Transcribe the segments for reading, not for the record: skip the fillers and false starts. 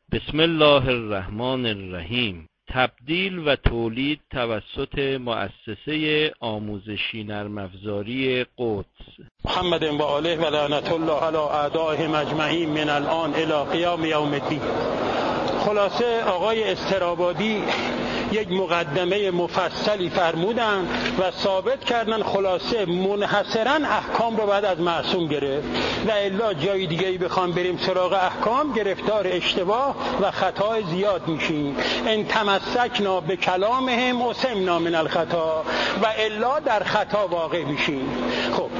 بسم الله الرحمن الرحیم. تبدیل و تولید توسط مؤسسه آموزشی نرم افزاری قدس. محمد و آله و لعنت الله علی اعدائهم اجمعین من الان الی قیام یوم الدین. خلاصه آقای استرابادی یک مقدمه مفصلی فرمودن و ثابت کردن خلاصه منحصرا احکام رو بعد از معصوم گرفت و الا جای دیگه ای بخوام بریم سراغ احکام گرفتار اشتباه و خطای زیاد میشیم. ان تمسکنا به کلامهم اسمنا من الخطا و الا در خطا واقع میشیم. خب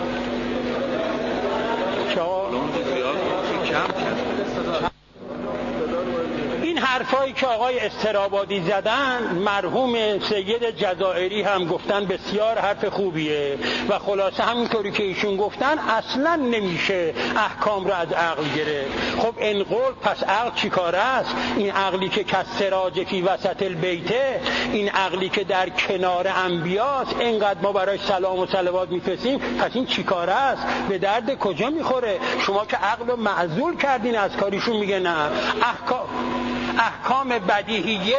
این حرفایی که آقای استرابادی زدن مرحوم سید جزائری هم گفتن بسیار حرف خوبیه و خلاصه همینطوری که ایشون گفتن اصلا نمیشه احکام رو از عقل گرفت. خب این قول پس عقل چی کار است؟ این عقلی که کسراج فی وسط البیته، این عقلی که در کنار انبیاست، اینقدر ما برای سلام و صلوات میفرستیم، پس این چی کار است؟ به درد کجا میخوره؟ شما که عقل رو معزول کردین از کاریشون. میگه نه، احکام بدیهیه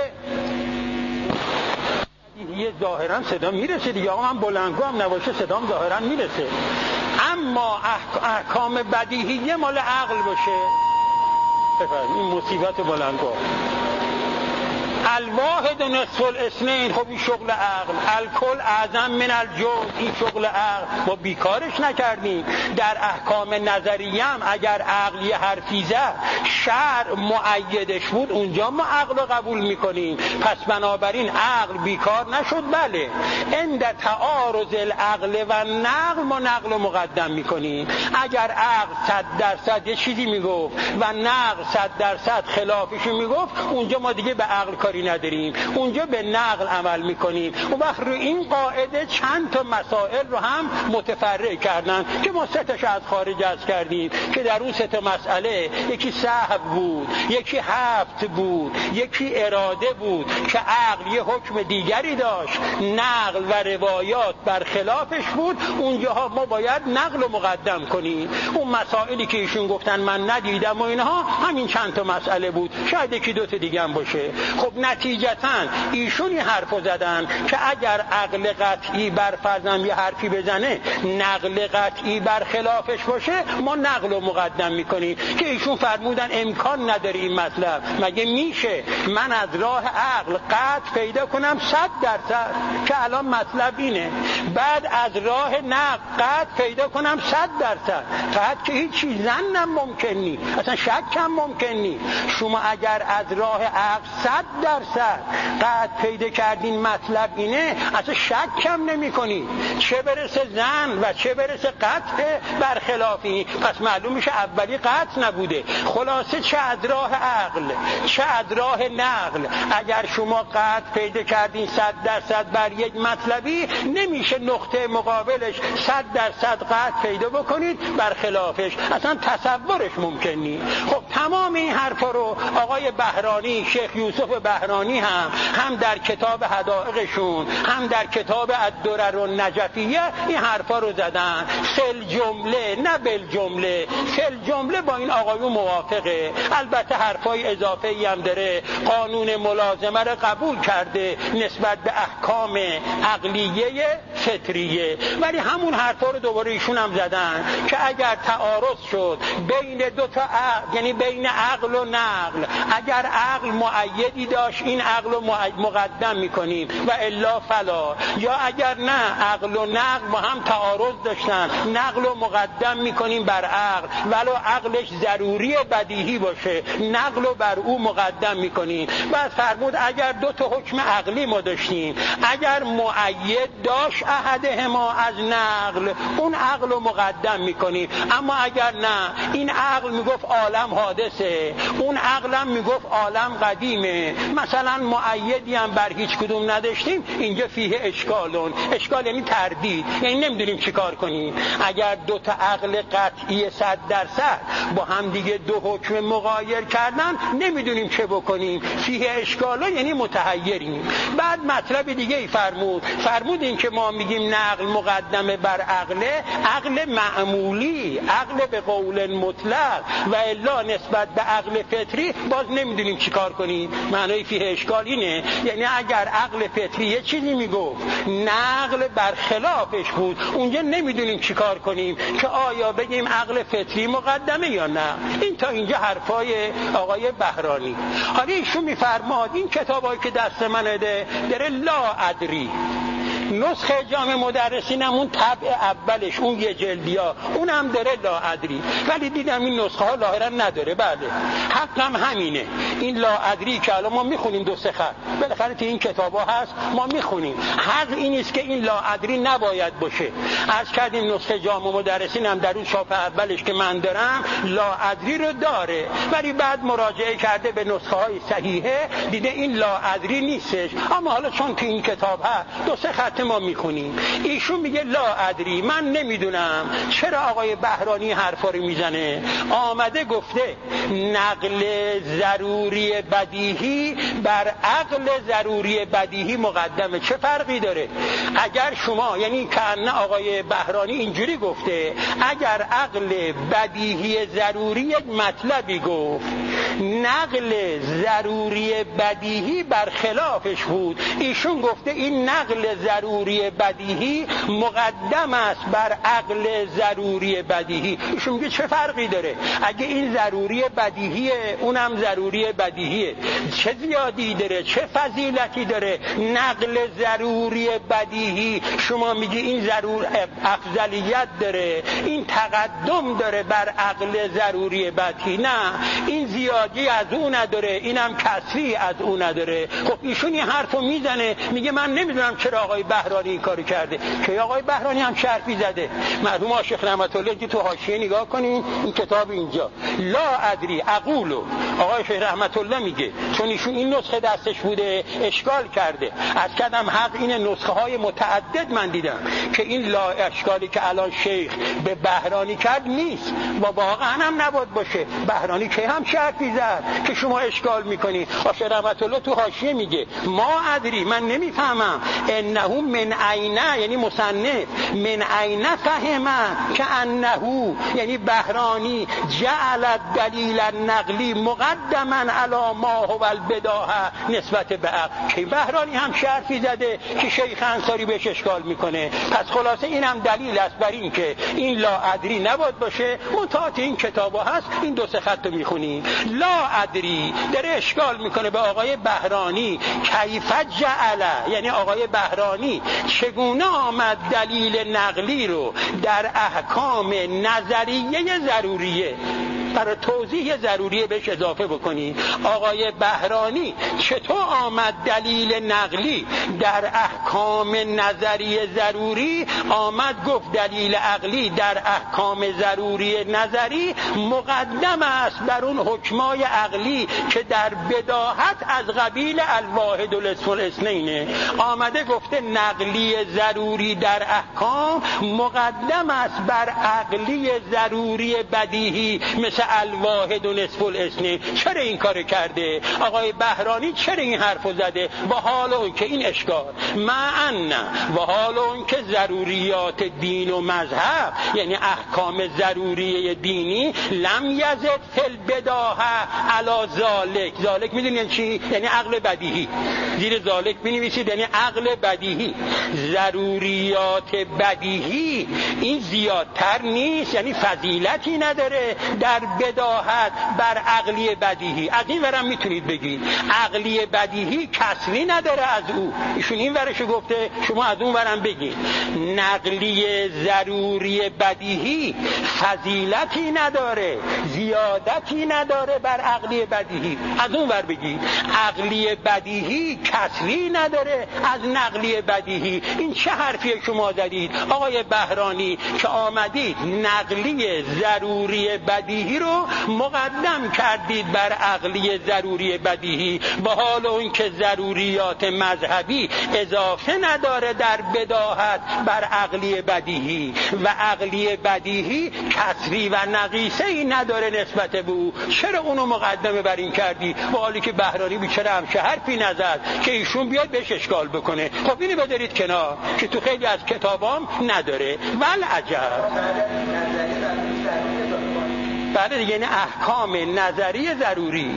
ظاهرا صدا میرسه دیگه. آقا من بلندگو هم نباشه صدام ظاهرا میرسه، اما احکام بدیهیه مال عقل باشه. این مصیبت بلندگو. الواحد نصف الاثنین، خب این شغل عقل. الکل اعظم من الجزء، این شغل عقل. ما بیکارش نکردیم. در احکام نظریه هم اگر عقل یه حرفی زد شرع مؤیدش بود، اونجا ما عقل رو قبول میکنیم. پس بنابراین عقل بیکار نشد. بله، عند تعارض العقل و نقل ما نقل رو مقدم میکنیم. اگر عقل 100% یه چیزی میگفت و نقل 100% خلافش میگفت، اونجا ما دیگه به عقل کاری نداریم، اونجا به نقل عمل میکنیم. و وقت رو این قاعده چند تا مسائل رو هم متفرع کردن که ما 3 تاش از خارج از کردیم که در اون 3 تا مسئله یکی سهو بود، یکی حفظ بود، یکی اراده بود که عقل یه حکم دیگری داشت، نقل و روایات برخلافش بود. اونجاها ما باید نقل رو مقدم کنیم. اون مسائلی که ایشون گفتن من ندیدم و اینها همین چند تا مسئله بود، شاید یکی 2 تا دیگه هم باشه. خب نتیجتاً ایشون این حرفو زدن که اگر عقل قطعی بر فرضم یه حرفی بزنه نقل قطعی بر خلافش باشه، ما نقل رو مقدم میکنیم. که ایشون فرمودن امکان نداره این مطلب. مگه میشه من از راه عقل قطع پیدا کنم 100%؟ که الان مطلب اینه. بعد از راه نقل قطع پیدا کنم 100%؟ قطع که هیچ چیز زنم ممکن نی، اصلا شکم ممکن نی. شما اگر از راه عقل 100% قطع پیدا کردین مطلب اینه، اصلا شک کم نمی کنی، چه برسه زن و چه برسه قطع برخلافی. پس معلوم میشه اولی قطع نبوده. خلاصه چه از راه عقل چه از راه نقل اگر شما قطع پیدا کردین 100% بر یک مطلبی، نمیشه نقطه مقابلش 100% قطع پیدا بکنید برخلافش، اصلا تصورش ممکن نیست. خب تمام این حرفا رو آقای بهرانی، شیخ یوسف بهرانی هم در کتاب حدائقشون، هم در کتاب الدرر النجفیه این حرفا رو زدن. سل جمله نه بل جمله. سل جمله با این آقایون موافقه، البته حرفای اضافه‌ای هم داره. قانون ملازمه رو قبول کرده نسبت به احکام عقلیه فطریه، ولی همون حرفا رو دوباره ایشون هم زدن که اگر تعارض شد بین 2 تا عقل، یعنی بین عقل و نقل، اگر عقل مؤیدی داشت این عقل رو مقدم میکنیم و الا فلا. یا اگر نه عقل و نقل با هم تعارض داشتن، نقل رو مقدم میکنیم بر عقل ولو عقلش ضروری بدیهی باشه، نقل رو بر او مقدم میکنیم. بعد فرمود اگر 2 تا حکم عقلی ما داشتیم، اگر مؤید داشت احدهما از نقل، اون عقل رو مقدم میکنیم. اما اگر نه، این عقل میگفت عالم حادثه، اون عقلم میگفت عالم قدیمه، مثلا مؤیدی هم بر هیچ کدوم نداشتیم، اینجا فیه اشکالون. اشکال یعنی تردید، یعنی نمیدونیم چی کار کنیم. اگر دو تا عقل قطعی 100% با هم دیگه دو حکم مغایر کردن، نمیدونیم چه بکنیم. فیه اشکالون یعنی متحیریم. بعد مطلب دیگه ای فرمود این که ما میگیم نقل مقدمه بر عقل معمولی، عقل به قول مطلق، و الا نسبت به عقل فطری باز نمیدونیم چی کار کنیم. معنای فیه اشکال اینه، یعنی اگر عقل فطری یه چیزی میگفت نقل برخلافش بود، اونجا نمیدونیم چی کار کنیم که آیا بگیم عقل فطری مقدمه یا نه. این تا اینجا حرفای آقای بهرانی. حالا ایشون میفرماد این کتابایی که دست منه داره لا ادری، نسخه جامع مدرسین هم اون طبع اولش اون یه جلدیا اونم داره لا ادری، ولی دیدم این نسخه ها لاهرا نداره. بله حقم همینه. این لا ادری که الان ما میخونیم 2-3 خط بالاخره تو این کتاب ها هست ما میخونیم، حق این است که این لا ادری نباید باشه. از کردیم نسخه جامع مدرسین هم در اون شاپ اولش که من دارم لا ادری رو داره، ولی بعد مراجعه کرده به نسخه های صحیحه دیده این لا ادری نیستش. اما حالا چون تو این کتاب هست 2-3 خط ما میخونیم. ایشون میگه لا ادری، من نمیدونم چرا آقای بهرانی حرفا رو میزنه. آمده گفته نقل ضروری بدیهی بر عقل ضروری بدیهی مقدمه. چه فرقی داره؟ اگر شما، یعنی کأنه آقای بهرانی اینجوری گفته اگر عقل بدیهی ضروری یک مطلبی گفت، نقل ضروری بدیهی برخلافش بود، ایشون گفته این نقل ضروری بدیهی مقدم است بر عقل ضروری بدیهی. ایشون میگه چه فرقی داره؟ اگه این ضروری بدیهیه اونم ضروری بدیهیه، چه زیادی داره، چه فضیلتی داره؟ نقل ضروری بدیهی شما میگی این ضرور افضلیت داره، این تقدم داره بر عقل ضروری بدیهی. نه، این زیادی از اون نداره، اینم کسری از اون نداره. خب ایشون این حرفو میزنه، میگه من نمیدونم چرا آقای بهرانی این کارو کرده. که آقای بهرانی هم شرفی زده. مرحوم عاشق رحمت الله که تو حاشیه نگاه کنین این کتاب اینجا لا ادری اقولو، آقای شیخ رحمت الله میگه چون ایشون این نسخه دستش بوده اشکال کرده. از کدم حق این نسخه های متعدد من دیدم که این لا اشکالی که الان شیخ به بهرانی کرد نیست و واقعا هم نباید باشه. بهرانی که هم شرفی زد که شما اشکال میکنی. عاشق رحمت الله تو حاشیه میگه ما ادری، من نمیفهمم، انه من عینه، یعنی مصنف، من عینه فهمه که انه، یعنی بهرانی، جعل دلیل النقلی مقدما علی ما هو البداهه نسبت به عقل. که بهرانی هم شرفی زده که شیخ انصاری بهش اشکال میکنه. پس خلاصه این هم دلیل است بر این که این لا ادری نباید باشه. متعات این کتابا هست، این 2-3 خط رو میخونیم. لا ادری داره اشکال میکنه به آقای بهرانی کیف جعل، یعنی آقای بهرانی چگونه آمد دلیل نقلی رو در احکام نظریه ضروریه، برای توضیح ضروریه بهش اضافه بکنی. آقای بهرانی چطور آمد دلیل نقلی در احکام نظریه ضروری آمد گفت دلیل عقلی در احکام ضروری نظری مقدم است بر اون حکمای عقلی که در بداهت از قبیل الواحد الاثنین. آمده گفته نقلی ضروری در احکام مقدم است بر عقلی ضروری بدیهی مثل الواحد و نصف الاثنین. چرا این کار کرده آقای بهرانی؟ چرا این حرفو زده؟ با حال اون که این اشکال معنا و حال اون که ضروریات دین و مذهب، یعنی احکام ضروری دینی، لم یزد فی البداهه علی ذالک. ذالک میدونین چی؟ یعنی عقل بدیهی. زیر ذالک بنویسید یعنی عقل بدیهی. ضروریات بدیهی این زیادتر نیست، یعنی فضیلتی نداره در بداهت بر عقلی بدیهی. از این ورم میتونید بگید عقلی بدیهی کسری نداره از او. ایشون این ورشو گفته، شما از اون ورم بگید نقلی ضروری بدیهی فضیلتی نداره، زیادتی نداره بر عقلی بدیهی. از اون ور بگید عقلی بدیهی کسری نداره از نقلی بدیهی. این چه حرفی شما زدید آقای بهرانی که آمدید نقلی ضروری بدیهی رو مقدم کردید بر عقلی ضروری بدیهی، با حال اون که ضروریات مذهبی اضافه نداره در بداهت بر عقلی بدیهی و عقلی بدیهی کسری و نقیصه ای نداره نسبت به او. چرا اونو مقدمه بر این کردی؟ با حالی که بهرانی بیچاره همشه حرفی نزد که ایشون بیاد بهش اشکال بکنه. خب اینو بذارید کنار که تو خیلی از کتابام نداره. ول عجب. بله دیگه، این احکام نظری ضروری.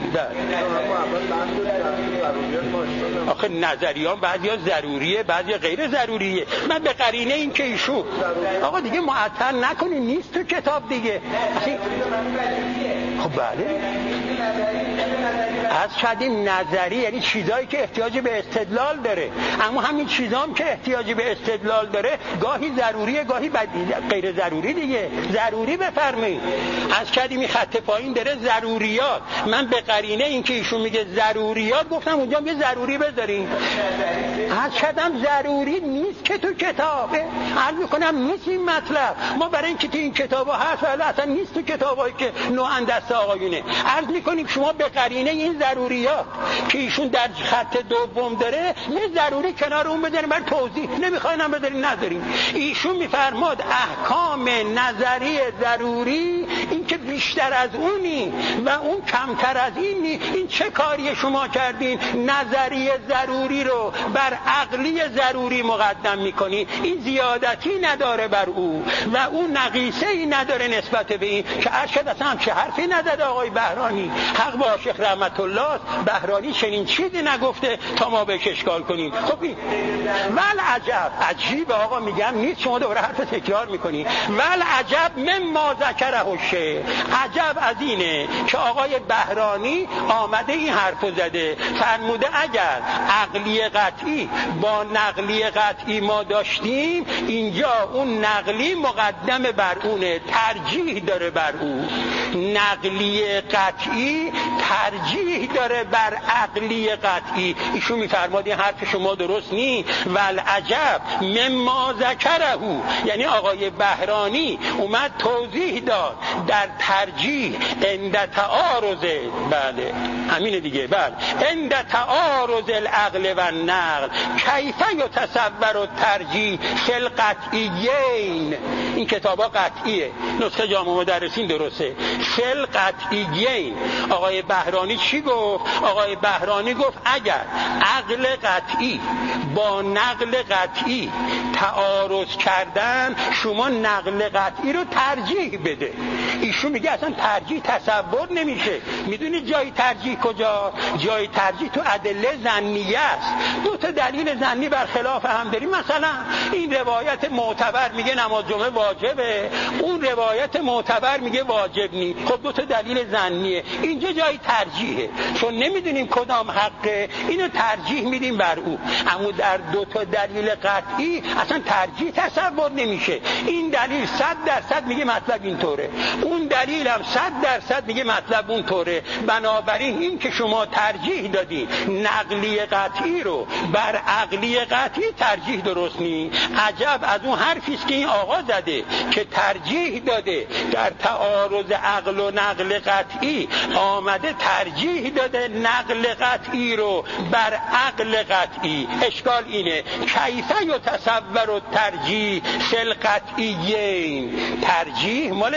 آخه نظریان بعضیا ضروریه بعضیا غیر ضروریه. من به قرینه این که ایشون آقا دیگه معطل نکنی، نیست تو کتاب دیگه. خب بله، از شدیم نظری یعنی چیزایی که احتیاج به استدلال داره، اما همین چیزام که احتیاج به استدلال داره گاهی ضروریه گاهی غیر ضروری دیگه. ضروری بفرمایید. از کدیمی خط پایین داره ضروریات. من به قرینه این که ایشون میگه ضروریات گفتم اونجا یه ضروری بذارین. از کدام ضروری نیست که تو کتابه. عرض میکنم نیست این مطلب. ما برای اینکه تو این کتابا هست ولی اصلا نیست تو کتابایی که نوعن دست آقایونه. عرض میکنیم شما به قرینه این ضروریات که ایشون در خط دوم داره یه ضروری کنار اون بذاریم بر توضیح. نمیخواینم بذاریم نداریم. ایشون میفرماد احکام نظری ضروری این که بیشتر از اونی و اون کمتر از اینی. این چه کاری شما کردین؟ نظری ضروری رو بر عقلی ضروری مقدم میکنی. این زیادتی نداره بر او و اون نقیصه ای نداره نسبت به این که ارشد اصلا همچه حرفی نداره آقای بهرانی. حق با شیخ رحمت الله. بهرانی چنین چیزی نگفته تا ما بهش اشکال کنیم. خب این ول عجب. عجیب آقا میگم نیست، شما دوباره حرف تکرار میکنی. ول عجب مما ذکره الشیخ. عجب از اینه که آقای بهرانی آمده این حرفو زده، فرموده اگر عقلی قطعی با نقلی قطعی ما داشتیم اینجا اون نقلی مقدم بر اونه، ترجیح داره بر او. نقلی قطعی ترجیح داره بر عقلی قطعی. ایشون میفرماد این حرف شما درست نی. ول عجب مما ذکره، یعنی آقای بهرانی اومد توضیح داد در ترجیح عند تعارض. بله همینه دیگه. بله عند تعارض العقل و النقل کیف یتصور الترجیح فی القطعیین. این کتابا قطعیه، نسخه جامع مدرسین درسته. فی القطعیین آقای بهرانی چی گفت؟ آقای بهرانی گفت اگر عقل قطعی با نقل قطعی تعارض کردن شما نقل قطعی رو ترجیح بده. ایشون میگه اصلا ترجیح تصور نمیشه. میدونی جای ترجیح کجا؟ جای ترجیح تو ادله ظنیه است. دو تا دلیل ظنی برخلاف هم داریم. مثلا این روایت معتبر میگه نماز جمعه واجبه، اون روایت معتبر میگه واجب نی. خب دو تا دلیل ظنیه. اینجا جای ترجیحه، چون نمیدونیم کدام حقه اینو ترجیح میدیم بر او. اما در دو تا دلیل قطعی اصلا ترجیح تصور نمیشه. این دلیل 100% میگه مطلب اینطوره، اون دلیل هم 100% میگه مطلب اونطوره. بنابراین این که شما ترجیح دادی نقلی قطعی رو بر عقلی قطعی ترجیح درست نی. عجب از اون حرفی است که این آقا زده که ترجیح داده در تعارض عقل و نقل قطعی آمده ترجیح داده نقل قطعی رو بر عقل قطعی. اشکال اینه کیف یتصور الترجیح فی القطعیین. ترجیح مال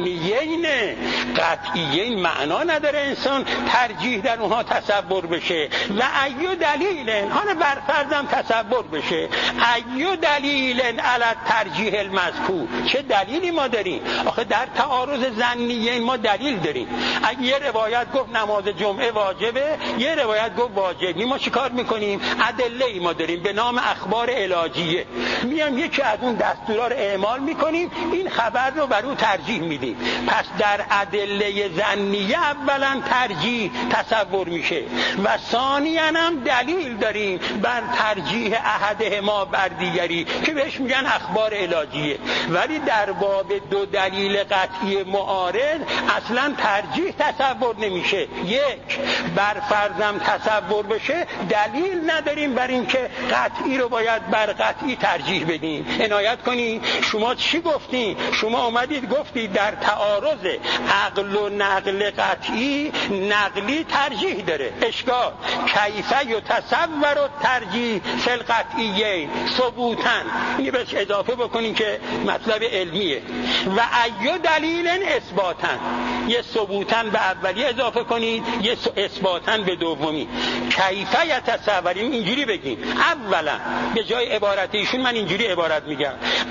ظنیینه، قطعیین معنا نداره انسان ترجیح در اونها تصور بشه. و ایو دلیل، حالا برفرضم تصور بشه، ایو دلیل علی ترجیح المذکور. چه دلیلی ما داریم؟ آخه در تعارض ظنیین ما دلیل داریم. اگه یه روایت گفت نماز جمعه واجبه، یه روایت گفت واجب نی، ما چیکار میکنیم؟ ادله ای ما داریم به نام اخبار علاجیه، میام یکی از اون دستورا رو اعمال میکنیم، این خبر رو بر اون ترجیح میدیم. پس در ادله ظنیه اولا ترجیح تصور میشه و ثانیاً هم دلیل داریم بر ترجیح احدهما بر دیگری که بهش میگن اخبار علاجیه. ولی در باب دو دلیل قطعی معارض اصلا ترجیح تصور نمیشه. یک، بر فرضم تصور بشه دلیل نداریم بر این که قطعی رو باید بر قطعی ترجیح بدیم. عنایت کنی شما چی گفتین؟ شما اومدید گفتید در تعارض عقل و نقل قطعی نقلی ترجیح داره. اشکال کیف یتصور الترجیح فی القطعیین ثبوتا، اینو بهش اضافه بکنین که مطلب علمیه. و ای دلیل اثباتا، یه ثبوتا به اولی اضافه کنید، یه اثباتا به دومی. کیف یتصوریم اینجوری بگیم. اولا به جای عبارت ایشون من اینجوری عبارت میگم،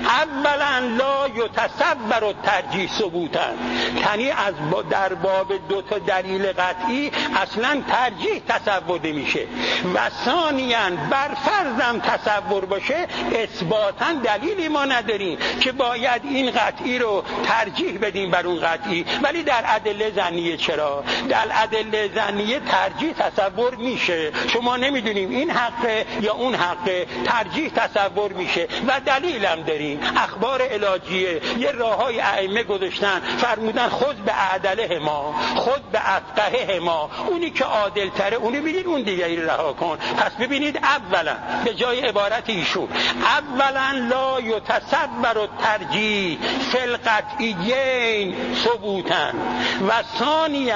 اولا لا یتصور الترجیح ثبوتا، یعنی از در باب دو تا دلیل قطعی اصلا ترجیح تصور نمیشه. و ثانیاً بر فرضم تصور باشه اثباتا دلیلی ما نداریم که باید این قطعی رو ترجیح بدیم بر اون قطعی. ولی در ادله ظنیه چرا؟ در ادله ظنیه ترجیح تصور میشه. شما نمیدونیم این حقه یا اون حقه، ترجیح تصور میشه. و دلیلم داریم، اخبار علاجیه، یه راههای ائمه گذاشتن، فرمودن خود به اعدله ما، خود به افقه ما، اونی که عادل تره اونی ببینید، اون دیگری رها کن. پس ببینید اولا به جای عبارت ایشون اولا لا یتصور الترجیح فی القطعیین ثبوتا و ثانیا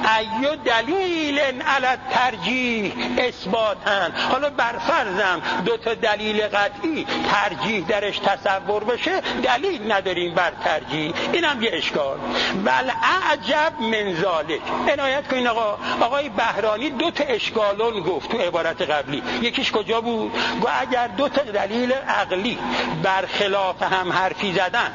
ای دلیل علی الترجیح اثباتا. حالا برفرضم دو تا دلیل قطعی ترجیح درش تصور بشه، دلیل نداریم بر ترجیح، اینم یه اشکال. بل اعجب من ذالک، عنایت کنین آقای بهرانی دو تا اشکالون گفت تو عبارت قبلی. یکیش کجا بود؟ گفت اگر دو تا دلیل عقلی برخلاف هم حرفی زدن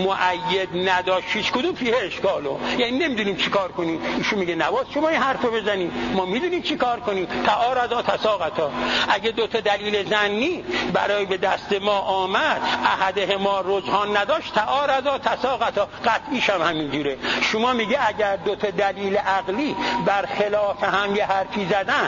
مؤید نداشت هیچ کدوم فیه اشکالو، یعنی نمیدونیم چی کار کنیم. ایشون میگه نواز شما این حرفو بزنیم، ما میدونیم چی کار کنیم. تعارضا تساقطا، اگه دو تا دلیل ظنی برای به دست ما آمد احده ما رجحان نداشت تعارضا تساقطا، قطعیش هم همینجوره. شما میگه اگر دو تا دلیل عقلی برخلاف هم یه حرفی زدن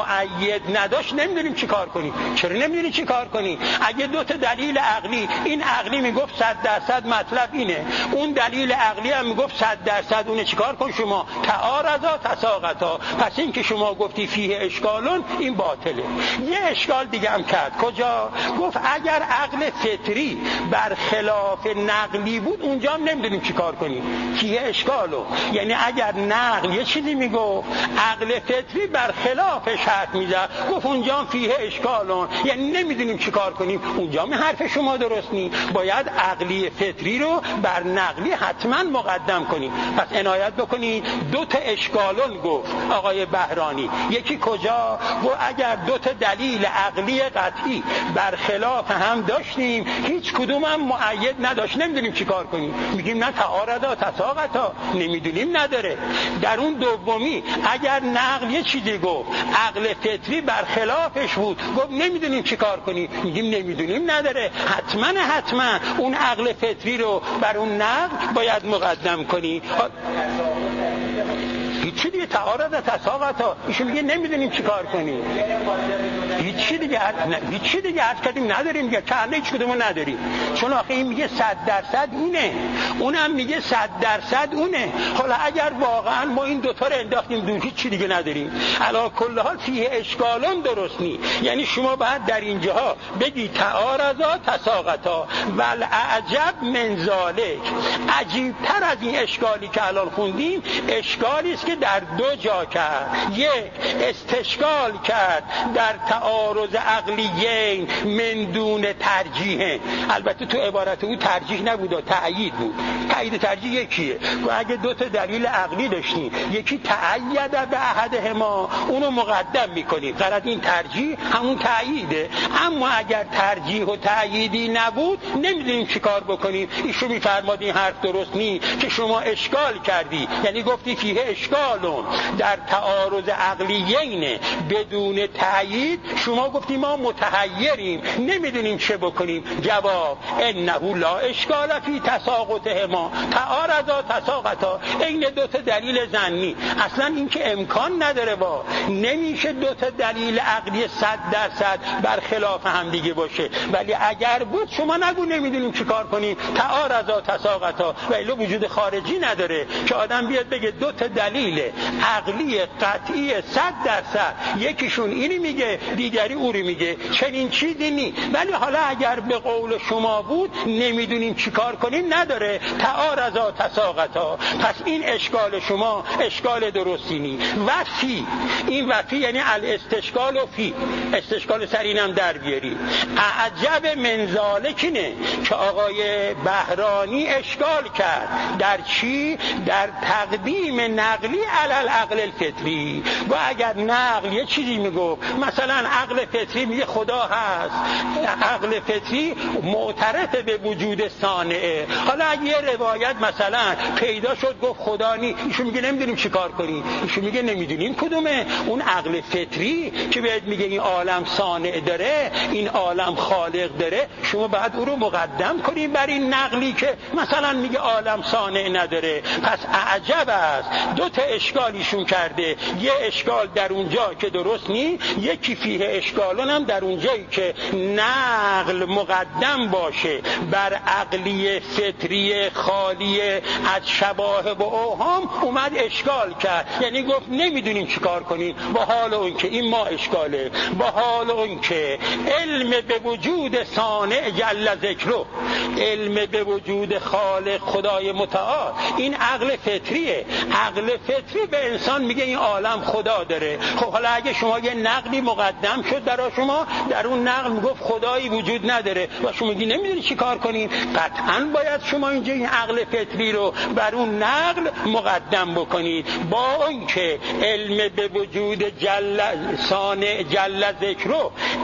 مؤید نداشت نمیدونیم چی کار کنیم. چرا نمیدونیم چی کار کنیم؟ اگه دو تا دلیل عقلی، این عقلی میگفت 100% مطلب اینه، اون دلیل عقلی هم میگفت 100% اونه، چیکار کن شما؟ تعارضا تساقطا. پس این که شما گفتی فیه اشکالون این باطله. یه اشکال دیگه هم کرد. کجا؟ گفت اگر عقل فطری برخلاف نقلی بود اونجا هم نمیدونیم چی کار کنیم، فیه اشکالو. یعنی اگر نقل یه چیزی میگفت عقل فطری برخلافش حرف میزد، گفت اونجا هم فیه اشکالون، یعنی نمیدونیم چی کار کنیم. اونجا هم حرف شما درست نی، باید عقلی فطری رو بر نقلی حتما مقدم کنیم. پس عنایت بکنید دو تا اشکالون گفت آقای بهرانی. یکی کجا؟ گفت اگر دو تا دلیل عقلی قطعی برخلاف هم داشتیم هیچ کدوم هم مؤید نداشت نمیدونیم چی کار کنیم، میگیم نه تعارضا تساقطا، نمیدونیم نداره. در اون دومی اگر نقل یه چیزی گفت عقل فطری برخلافش بود، گفت نمیدونیم چی کار کنیم، میگیم نمیدونیم نداره. حتما اون عقل فطری رو بر اون نقل باید مقدم کنی. هیچی دیگه تعارض تساقطا، ایشون میگه نمیدونیم چی کار کنیم. هیچی دیگه عرض کردیم نداریم دیگه، کنه هیچ کدومو نداریم. چون آخه این میگه 100% اینه، اونم میگه 100% اونه. حالا اگر واقعا ما این دوتا رو انداختیم دور هیچی دیگه نداریم، علی کل حال فیه اشکالون درست نی. یعنی شما باید در اینجاها بگی تعارضا تساقطا. ول اعجب من ذالک، عجیبتر از این اشکالی که الان خوندیم اشکالی است که در دو جا کرد. یک، استشکال کرد در تعارض عقلیین من دون ترجیح. البته تو عبارت او ترجیح نبود، تأیید بود. تأیید ترجیح یکیه. و اگه دو تا دلیل عقلی داشتیم، یکی تأیید به احدهما، اونو مقدم میکنیم. غرض این ترجیح همون تأییده. اما اگر ترجیح و تأییدی نبود نمیدونیم چی کار بکنیم. ایشون میفرماد این حرف درست نی که شما اشکال کردی، یعنی گفتی فیه اشکالون در تعارض عقلیین بدون تأیید، شما گفتی ما متحیریم نمیدونیم چه بکنیم. جواب انه لا اشکال فی تساقطهما تعارضا تساقطا. این دو تا دلیل ظنی اصلا این که امکان نداره، با نمیشه دو تا دلیل عقلی 100% برخلاف هم دیگه باشه. ولی اگر بود شما نگو نمیدونیم چی کار کنیم، تعارضا تساقطا. ولی وجود خارجی نداره که آدم بیاد بگه دو تا دلیل دلیل عقلی قطعی 100%، یکیشون اینی میگه دیگری اوری میگه، چنین چیزی نی. ولی حالا اگر به قول شما بود نمیدونیم چیکار کنیم، نداره، تعارضا تساقطا. پس این اشکال شما اشکال درستی نی. وفی، این وفی یعنی الاستشکال و فی، استشکال سر اینم در بیاری. اعجب من ذالکینه که آقای بهرانی اشکال کرد در چی؟ در تقدیم نقلی علی العقل الفطری. و اگر نقل یه چیزی میگفت، مثلا عقل فطری میگه خدا هست، عقل فطری معترف به وجود صانعه. حالا اگه یه روایت مثلا پیدا شد گفت خدا نی، ایشون میگه نمیدونیم چیکار کنیم، ایشون میگه نمیدونیم کدومه. اون عقل فطری که بهت میگه این عالم صانع داره، این عالم خالق داره، شما باید او رو مقدم کنیم بر این نقلی که مثلا میگه عالم صانع نداره. پس اعجب است. دو تا اشکالیشون کرده، یه اشکال در اونجا که درست نی، یکی فیه اشکالون هم در اونجایی که نقل مقدم باشه بر عقلی فطری خالی از شباهه و اوهام، اومد اشکال کرد. یعنی گفت نمیدونیم چیکار کنیم، با حال اون که این ما اشکاله، با حال اون که علم به وجود صانع جل ذکره، علم به وجود خالق خدای متعال، این عقل فطریه. عقل فطری به انسان میگه این عالم خدا داره. خب حالا اگه شما یه نقلی مقدم شد برای شما، در اون نقل میگفت خدایی وجود نداره و شما میگی نمیدونی چی کار کنین، قطعا باید شما اینجا این عقل فطری رو بر اون نقل مقدم بکنید. با اون که علم به وجود صانع جل ذکره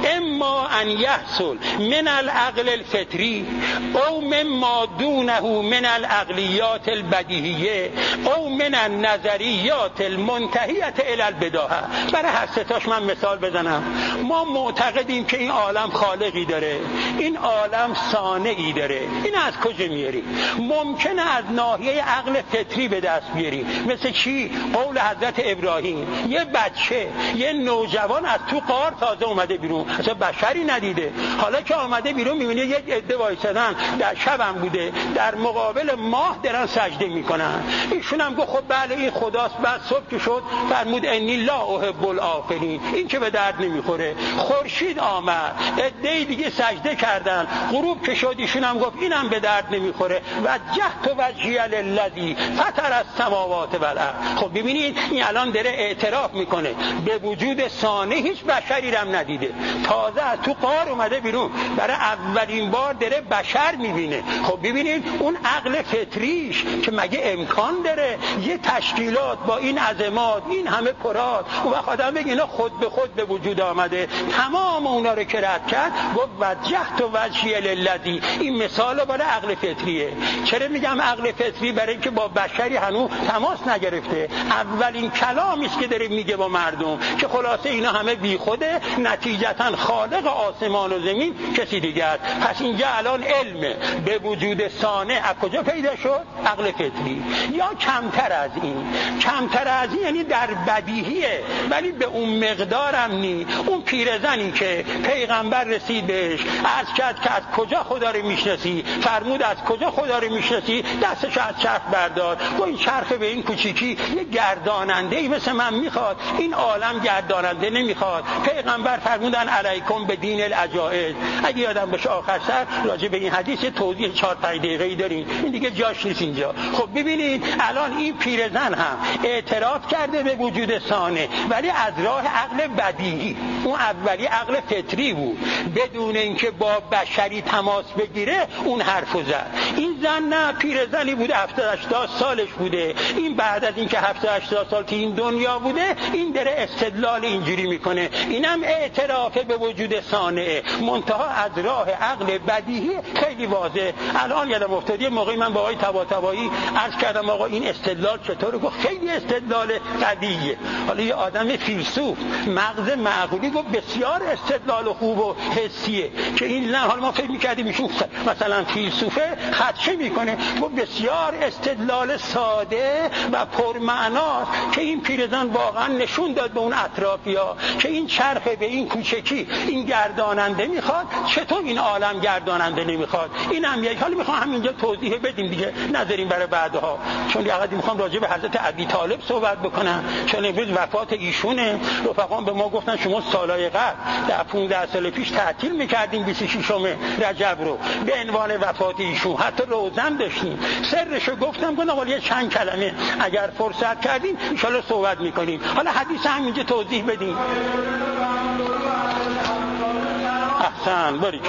اما ان یحصل من العقل الفطری او مما دونه من العقلیات البدیهیه او من النظریات المنتهیه الی البداهه. برای هر ستاش من مثال بزنم. ما معتقدیم که این عالم خالقی داره، این عالم صانعی داره. این از کجا میاری؟ ممکنه از ناحیه عقل فطری به دست بیاری. مثل چی؟ قول حضرت ابراهیم، یه بچه، یه نوجوان از تو غار تازه اومده بیرون، اصلا بشری ندیده. حالا که آمده بیرون میبینه یک عده وایسادن، در شبم بوده، در مقابل ماه دارن سجده میکنن. ایشون هم گفت خب بله این خداست. بعد صبح که شد فرمود انی لا احب الآفلین، این که به درد نمیخوره. خورشید آمد، عده دیگه سجده کردن، غروب که شد ایشون هم گفت اینم به درد نمیخوره. وجهت وجهی للذی فطر السماوات والارض. خب ببینید این الان داره اعتراف میکنه به وجود صانع، هیچ بشری رم ندیده، تازه از تو غار اومده بیرون، برای اولین بار داره بشر میبینه. خب ببینید اون عقل فطریش که مگه امکان داره یه تشکیلات با این عظمات، این همه کرات، اون وقت آدم بگه اینا خود به خود به وجود آمده، تمام اونا رو که رد کرد گفت وجهت وجهی للذی. این مثال برای عقل فطریه. چرا میگم عقل فطری؟ برای اینکه با بشری هنوز تماس نگرفته. اولین کلامی است که داره میگه با مردم که خلاصه اینا همه بیخوده، نتیجتا خالق آسمان و زمین کسی دیگه است. پس اینجا الان علم به وجود صانع از کجا پیدا شد؟ عقل فطری. یا کمتر از این، کمتر از این یعنی در بدیهیه ولی به اون مقدارم نی. اون پیرزنی که پیغمبر رسید بهش، عرض کرد که از کجا خدا رو میشناسی؟ فرمود از کجا خدا رو میشناسی؟ دستش از چرخ بردار، و این چرخ به این کوچیکی یه گرداننده‌ای مثل من میخواد، این عالم گرداننده نمیخواد. پیغمبر فرمودن علیکم به دین العجائز. اگه یادم باشه آخر سر راجع به این حدیث توضیح 4-5 دقیقه‌ای داریم، این دیگه جاش نیست اینجا. خب ببینید الان این پیرزن هم اعتراف کرده به وجود صانع ولی از راه عقل بدیهی. اون اولی عقل فطری بود، بدون اینکه با بشری تماس بگیره اون حرفو زد. این زن نه، پیرزنی بوده 70-80 سالش بوده. این بعد از اینکه 70-80 سال تو این دنیا بوده این داره استدلال اینجوری میکنه. اینم اعتراف به وجود صانع، منتها از راه عقل بدیهی خیلی واضح. الان یادم افتاد یه موقعی من با آقای طباطبایی عرض کردم آقا این استدلال چطوره؟ گفت خیلی استدلال قویه. حالا یه آدم فیلسوف مغز معقولی گفت بسیار استدلال خوب و حسیه که این نه، حالا ما فکر می‌کردیم ایشون مثلا فیلسوفه خدشه میکنه. گفت بسیار استدلال ساده و پرمعناست که این پیرزن واقعا نشون داد به اون اطرافیا که این چرخ به این کوچکی یکی این گرداننده میخواد، چطور این عالم گرداننده نمیخواد؟ این هم یک. حالا میخوام همینجا توضیح بدیم دیگه، نذاریم برای بعدها، چون یه وقتی میخوام راجع به حضرت ابی طالب صحبت بکنم، چون امروز وفات ایشونه. رفقان به ما گفتن شما سالهای قبل در 15 سال پیش تعطیل میکردیم 26 رجب رو به عنوان وفات ایشون، حتی روزم داشتیم. سرشو گفتم ولی یه چند کلمه اگر فرصت کردیم ان شاءالله صحبت میکنیم. حالا حدیث همینجا توضیح بدیم. احسن، باریکلا.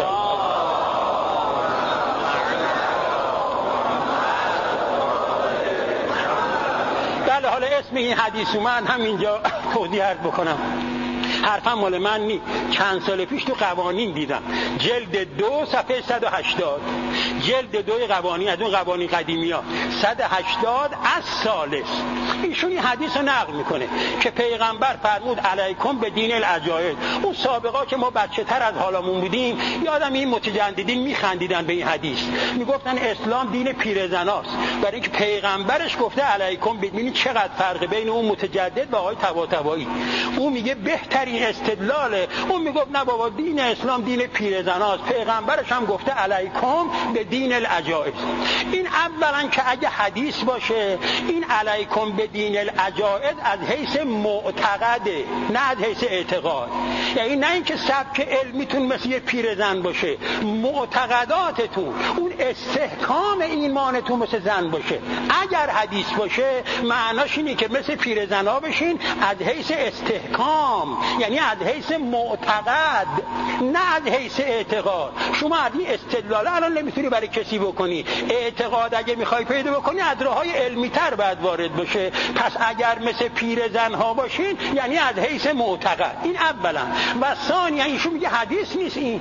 بله، حالا اسم این حدیث من همینجا توضیح عرض بکنم. حرفم مال من نی، چند سال پیش تو قوانین دیدم، جلد 2 صفحه 180، جلد 2 قوانین، از اون قوانین قدیمی ها، 180 از ثالث. ایشون این حدیث رو نقل میکنه که پیغمبر فرمود علیکم به دین العجائز. اون سابقا که ما بچه تر از حالمون بودیم، یادم این متجددین میخندیدن به این حدیث، میگفتن اسلام دین پیرزناست، برای اینکه پیغمبرش گفته علیکم. ببینید چقدر فرق بین اون متجدد و آقای طباطبایی. اون میگه بهترین استدلاله، اون میگفت نه بابا دین اسلام دین پیرزناست، پیغمبرش هم گفته علیکم به دین العجائز. این اولا که اگه حدیث باشه، این علیکم به دین العجائز از حیث معتقده، نه از حیث اعتقاد. یعنی نه اینکه سبک علمیتون مثل یه پیرزن باشه، معتقداتتون، اون استحکام ایمانتون مثل زن باشه. اگر حدیث باشه معناش اینه که مثل پیرزنا بشین از حیث استحکام، یعنی از حیث معتقد، نه از حیث اعتقاد. شما از این استدلال الان نمیتونی برای کسی بکنی. اعتقاد اگه میخوای پیدا بکنی از راههای علمی تر باید وارد باشه. پس اگر مثل پیرزن ها باشین یعنی از حیث معتقد. این اولا. و ثانیا ایشون میگه حدیث نیست، این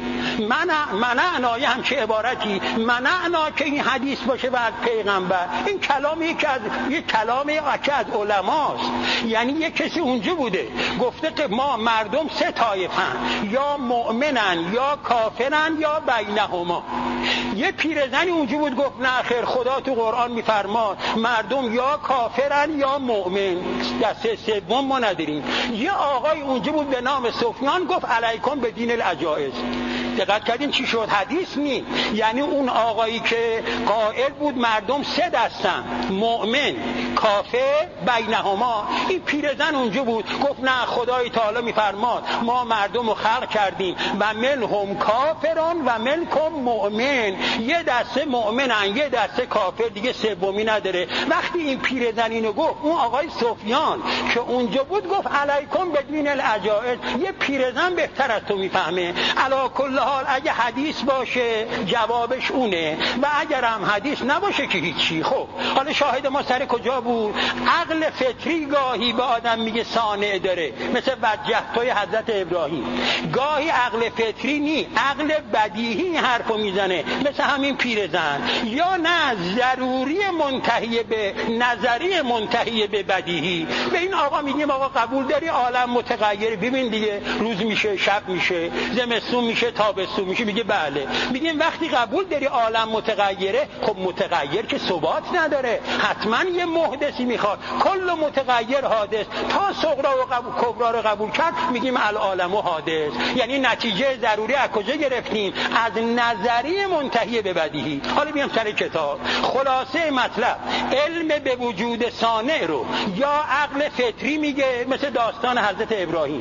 منعنای همچه عبارتی، منعنا که این حدیث باشه و از پیغمبر. این کلامی که از یک کلامی که از علماست، یعنی یک کسی اونجا بوده گفته که ما مردم 3 طایفن، یا مؤمنن یا کافرن یا بینهما. یه پیرزنی اونجا بود گفت نه خیر، خدا تو قرآن میفرماد مردم یا کافرن یا مؤمن، دسته سوم ما نداریم. یه آقای اونجا بود به نام سفیان گفت علیکم به دین العجائز. دقت کردین چی شد؟ حدیث نی. یعنی اون آقایی که قائل بود مردم 3 دستن، مؤمن، کافر، بینهما، این پیرزن اونجا بود گفت نه خدای تعالی میفرماد ما مردم رو خلق کردیم و منهم کافرون و منکم مؤمن، یه دسته مؤمنن یه دسته کافر، دیگه سومی نداره. وقتی این پیرزن اینو گفت، اون آقای سفیان که اونجا بود گفت علیکم به دین العجائز. یه پیرزن بهتر از تو میفهمه. علی کل حال اگه حدیث باشه جوابش اونه، و اگر هم حدیث نباشه که هیچی. خب حالا شاهد ما سر کجا بود؟ عقل فطری گاهی به آدم میگه صانع داره، مثل وجهتای حضرت ابراهیم. گاهی عقل فطری نی، عقل بدیهی حرفو میزنه، مثل همین پیرزن. یا نه ضروری منتهی به نظری منتهی به بدیهی. به این آقا میگیم آقا قبول داری عالم متغیر؟ ببین دیگه روز میشه شب میشه، زمستون میشه تابستون میشه. میگه بله. میگیم وقتی قبول داری عالم متغیره، خب متغیر که ثبات نداره، حتما یه محدثی میخواد. کل متغیر حادث. تا صغرا و کبرا رو قبول کرد میگیم العالم حادث. یعنی نتیجه ضروری از کجا گرفتیم؟ از نظری منتهی به بدیهی. حالا بیام سر کتاب. خلاصه مطلب، علم به وجود صانع رو یا عقل فطری میگه مثل داستان حضرت ابراهیم،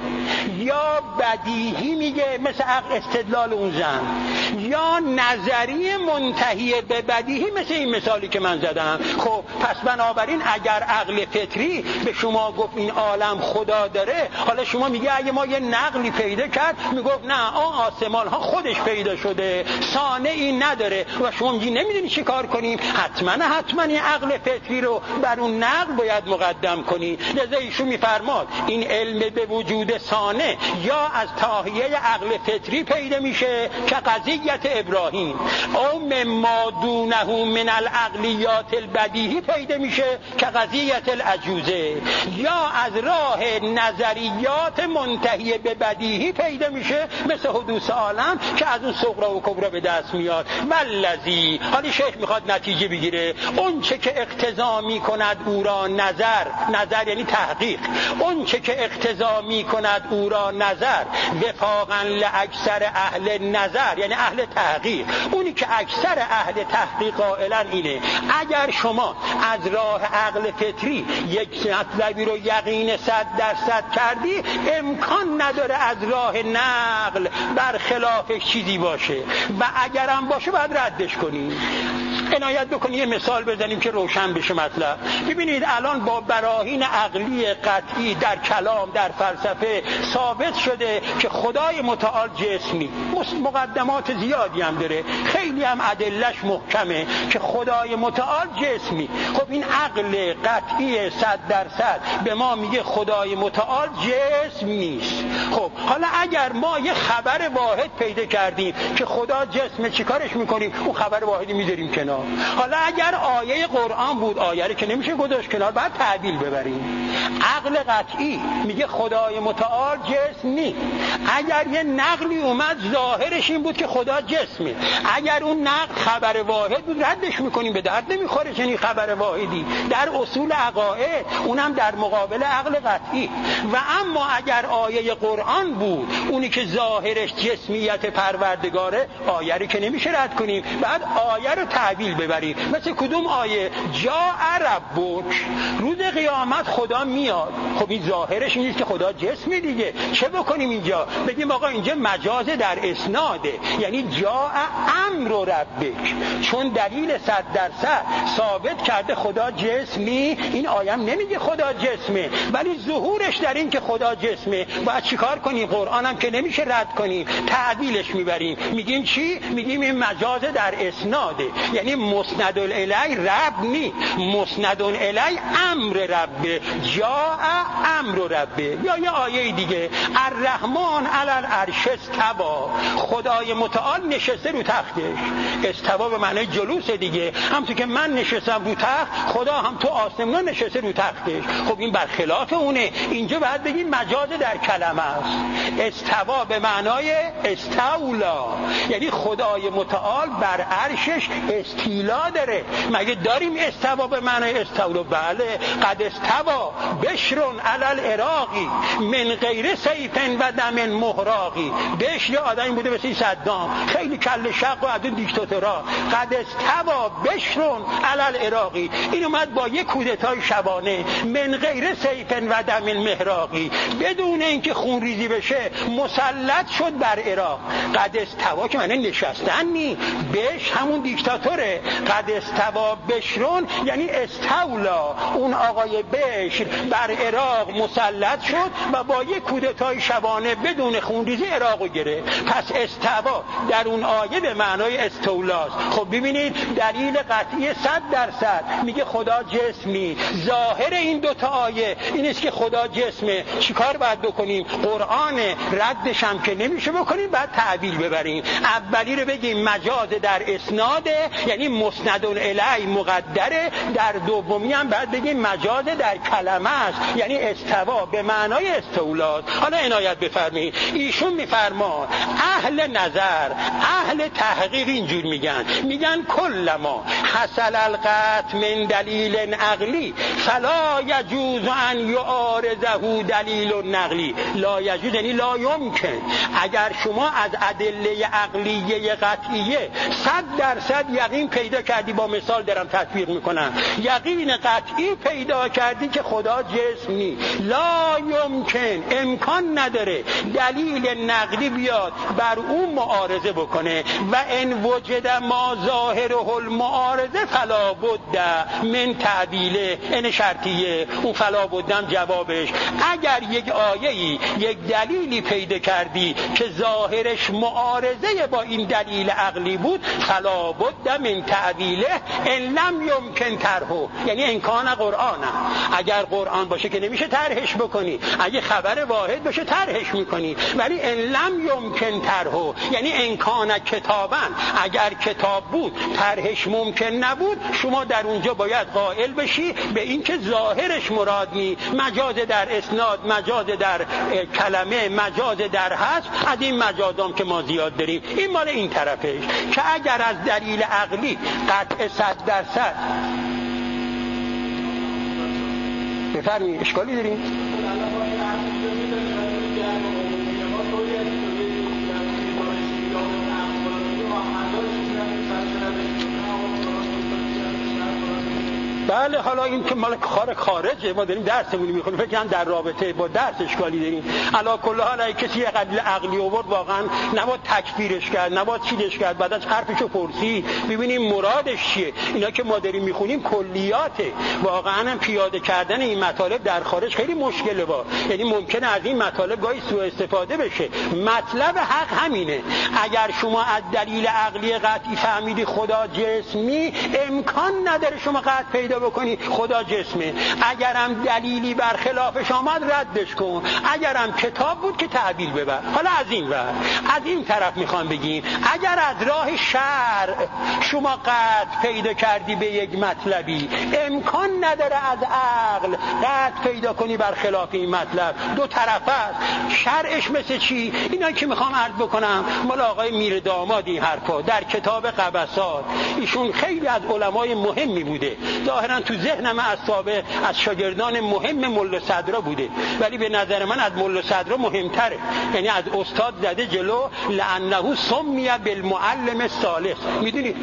یا بدیهی میگه مثل عقل استدلال اون زن، یا نظری منتهی به بدیهی مثل این مثالی که من زدم. خب پس بنابراین اگر عقل فطری به شما گفت این عالم خدا داره، حالا شما میگه اگه ما یه نقلی پیدا کرد میگفت نه آسمان ها خودش پیدا شده، صانعی نداره، و شما میگی نمیدونی چی کار کنیم؟ حتما این عقل فطری رو بر اون نقل باید مقدم کنی. لذا ایشون میفرماد این علم به وجود صانع یا از تاهیه عقل فطری پیدا میشه که قضیت ابراهیم، او مما دونه من العقلیات البدیهی پیدا میشه که قضیت العجوزه، یا از راه نظریات منتهی به بدیهی پیدا میشه مثل حدوث عالم که از اون صغرا و کبرا به دست میاد. والذی، حالی شیخ میخواد نتیجه بگیره، اون چه که اقتضا میکند او را نظر یعنی تحقیق، اون چه که اقتضا میکند او را نظر وفاقا لاکثر اهل نظر، یعنی اهل تحقیق. اونی که اکثر اهل تحقیق قائلن اینه اگر شما از راه عقل فطری یک مطلبی رو یقین 100% کردی، امکان نداره از راه نقل برخلافش چیزی باشه و اگرم باشه باید ردش کنی. عنایت بکنید یه مثال بزنیم که روشن بشه مطلب. ببینید الان با براهین عقلی قطعی در کلام، در فلسفه ثابت شده که خدای متعال جسمی، مقدمات زیادی هم داره، خیلی هم ادلش محکمه که خدای متعال جسمی. خب این عقل قطعی 100% به ما میگه خدای متعال جسم نیست. خب حالا اگر ما یه خبر واحد پیدا کردیم که خدا جسمه، چیکارش میکنیم؟ اون خبر واحدی میذاریم کنار. حالا اگر آیه قرآن بود، آیه رو که نمیشه گذاشت کنار، باید تعبیل ببریم. عقل قطعی میگه خدای متعال جسم نیست. اگر یه نقلی اومد ظاهرش این بود که خدا جسمه، اگر اون نقل خبر واحد بود ردش میکنیم، به درد نمیخوره چنین خبر واحدی در اصول عقاید، اونم در مقابل عقل قطعی. و اما اگر آیه قرآن بود اونی که ظاهرش جسمیت پروردگاره، آیه رو که نمیشه رد کنیم، بعد آیه رو تعبیل ببریم. مثل کدوم آیه؟ جاء ربک، روز قیامت خدا میاد. خب این ظاهرش نیست که خدا جسمی دیگه، چه بکنیم اینجا؟ بگیم آقا اینجا مجاز در اسناده، یعنی جاء امر ربک، چون دلیل 100% ثابت کرده خدا جسمی. این آیه هم نمیگه خدا جسمه، ولی ظهورش در این که خدا جسمه. باید چیکار کنیم؟ قرآن هم که نمیشه رد کنیم، تعبیلش میبریم. میگیم چی؟ میگیم این مجاز در اسناده، یعنی مسند الیه رب نی، مسند الیه امر ربه، جاء امر ربه. یا یه آیه دیگه، الرحمن علی العرش استوی، خدای متعال نشسته رو تختش. استوا به معنی جلوس دیگه، همونطور که من نشستم رو تخت، خدا هم تو آسمان نشسته رو تختش. خب این برخلاف اونه. اینجا باید بگیم مجاز در کلمه است. استوا به معنای استولا، یعنی خدای متعال بر عرشش استیلا داره. مگه داریم استوا به معنای استولا؟ بله، قد استوا بشرون علی العراقی من غیر سیف و دم مهراقی. بشر یه آدمی بوده مثل صدام، خیلی کله شق و از اون دیکتاتورها. قد استوا بشرون علی العراقی، این اومد با یک کودتای شبانه، من غیر سیف و دم مهراقی، بدون اینکه خون ریزی بشه مسلط شد بر عراق. قد استوا که معنی نشستن نی، بش همون دیکتاتوره. قد استوا بشرون یعنی استولا، اون آقای بشر بر عراق مسلط شد و با یک کودتای شبانه بدون خونریزی عراقو گرفت. پس استوا در اون آیه به معنای استولاست. خب ببینید دلیل قطعی 100% میگه خدا جسمی. ظاهر این دوتا آیه این است که خدا جسمه. چیکار باید بکنیم؟ قرآن ردش هم که نمیشه بکنیم، باید تعبیل ببریم. اولی رو بگیم مجاز در اسناده، یعنی مسند الیه مقدره. در دومی هم باید بگیم مجاز در کلمه است، یعنی استوا به معنای استولاست. حالا عنایت بفرمایید، ایشون میفرمان اهل نظر، اهل تحقیق اینجور میگن کلما حصل القطع من دلیل عقلی فلا یجوز ان یعارضه دلیل نقلی. لا یجوز یعنی لا یمکن. اگر شما از ادله عقلیه قطعیه 100% یقین پیدا کردی، با مثال دارم تطبیق میکنم، یقین قطعی پیدا کردی که خدا جسم نیست، لا یمکن، امکان نداره دلیل نقلی بیاد بر اون معارضه بکنه. و ان وجد ما ظاهره المعارضه فلا بد من تعبیله، این شرطیه، اون فلا بدم جوابش. اگر یک آیه‌ای یک دلیلی پیدا کردی که ظاهرش معارضه با این دلیل عقلی بود، فلا بد من تعبیله ان لم یمکن طرحه، یعنی امکان قرآنه. اگر قرآن باشه که نمیشه طرحش بکنی، اگه خبر واحد باشه طرحش میکنی، ولی ان لم یمکن طرحه یعنی امکان کتابن، اگر کتاب بود طرحش ممکن نبود، شما در اونجا باید قائل بشی به اینکه ظاهرش مراد نی، مجاز در اسناد، مجاز در کلمه، مجاز در حذف. از این مجازام که ما زیاد داریم، این مال این طرفش، که اگر از دلیل عقلی قطع 100% بفرمایید. اشکالی داریم؟ بله حالا این که مال کار خارجه، ما داریم درسمون میخونیم، فکر کنم در رابطه با درس اشکالی داریم. علا کل حال اگه کسی یه قلیل عقلی آورد واقعا نباید تکفیرش کرد، نباید چیزش کرد، بعد از حرفشو پرسید ببینیم مرادش چیه. اینا که ما داریم میخونیم کلیاته. واقعا هم پیاده کردن این مطالب در خارج خیلی مشکله، یعنی ممکنه از این مطالب گاهی سوء استفاده بشه. مطلب حق همینه. اگر شما از دلیل عقلی قطعی فهمیدی خدا جسمی، امکان نداره شما قطع پیدا بکنی خدا جسمه. اگرم دلیلی برخلافش آمد ردش کن، اگرم کتاب بود که تعبیل ببر. حالا از این طرف میخوام بگیم اگر از راه شرع شما قطع پیدا کردی به یک مطلبی، امکان نداره از عقل قطع پیدا کنی برخلاف این مطلب. دو طرف است. شرعش مثل چی؟ اینا که میخوام عرض بکنم مال آقای میر داماد این حرفا در کتاب قبسات. ایشون خیلی از علمای مهمی بوده، ظاهرا تو ذهنم از شاگردان مهم ملا صدرا بوده، ولی به نظر من از ملا صدرا مهمتره. یعنی از استاد زده جلو، لانه سمی بالمعلم الثالث. میدونید